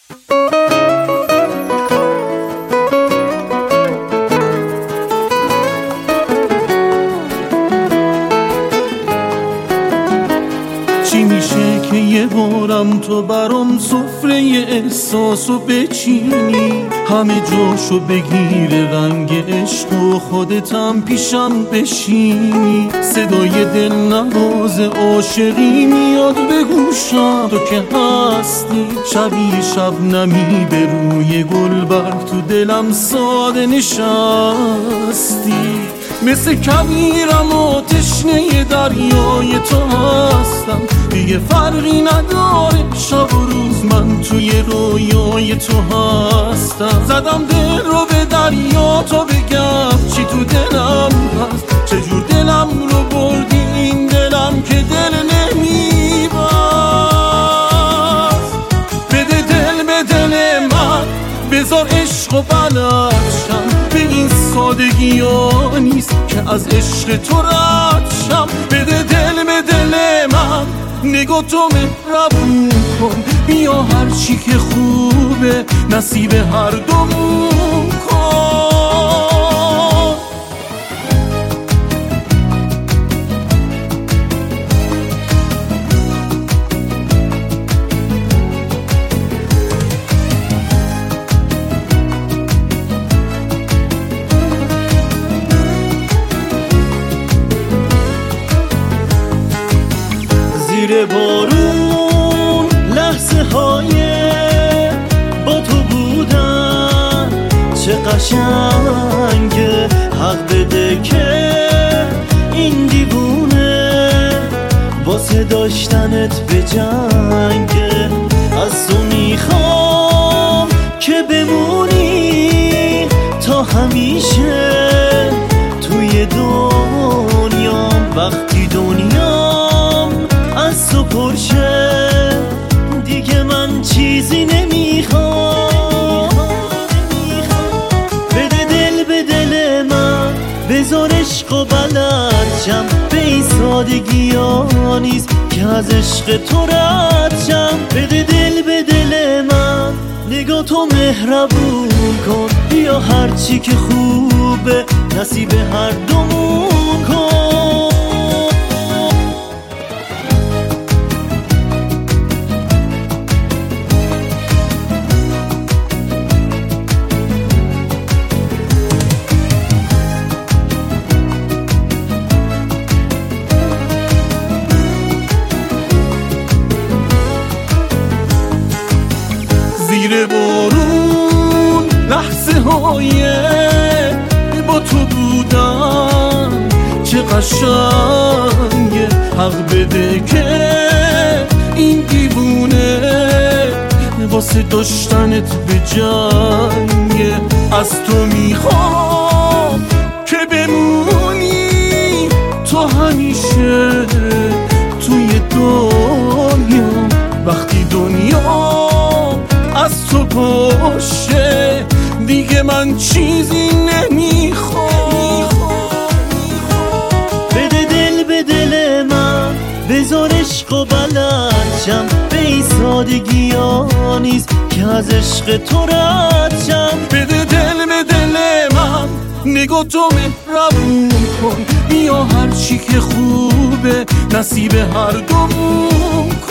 چی میشه که یه بارم تو برام سفره احساسو بچینی، همه جاشو بگیره رنگ عشق و خودتم پیشم بشینی، صدای دل نواز عاشقی میاد به گوشم، تو که هستی شبیه شبنمی به روی گلبرگ، تو دلم ساده نشستی، مثل کویرم و تشنه دریای تو هستم، دیگه فرقی نداره شب و روز من توی رویای تو هستم، زدم دل رو به دریا تا بگم چی تو دلم هست، چجور دلم رو بردی این دلم که دل نمیبست، بده دل به دل من، بذار عشق و بلدشم، به این سادگی ها نیست که از عشق تو رد شم، بده دل به دل من، نگاه تو مهربون کن، بیا هر چی که خوبه نصیب هر دومون کن. زیر بارون لحظه های با تو بودن چه قشنگه، حق بده که این دیوونه واسه داشتنت به جنگه، از تو میخوام که بمونی تا همیشه توی دنیام، وقتی دنیام از تو پرشه دیگه من چیزی نمیخوام، بده دل به دل من، بذار عشق و بلدشم، به این سادگی ها نیست که از عشق تو رد شم، بده دل به دل من، نگاه تو مهربون کن، بیا هر چی که خوبه نصیب هر دومون کن. زیر بارون لحظه های با تو بودن چه قشنگه، حق بده که این دیوونه واسه داشتنت به جنگه، از تو میخوام که بمونی تا همیشه توی دنیا، وقتی دنیا از تو باشه دیگه من چیزی نمیخوام، بده دل به دل من، بذار عشق و بلدشم، به این سادگی ها نیست که از عشق تو رد شم، بده دل به دل من، نگاه تو مهربون کن، بیا هر چی که خوبه نصیب هر دومون کن.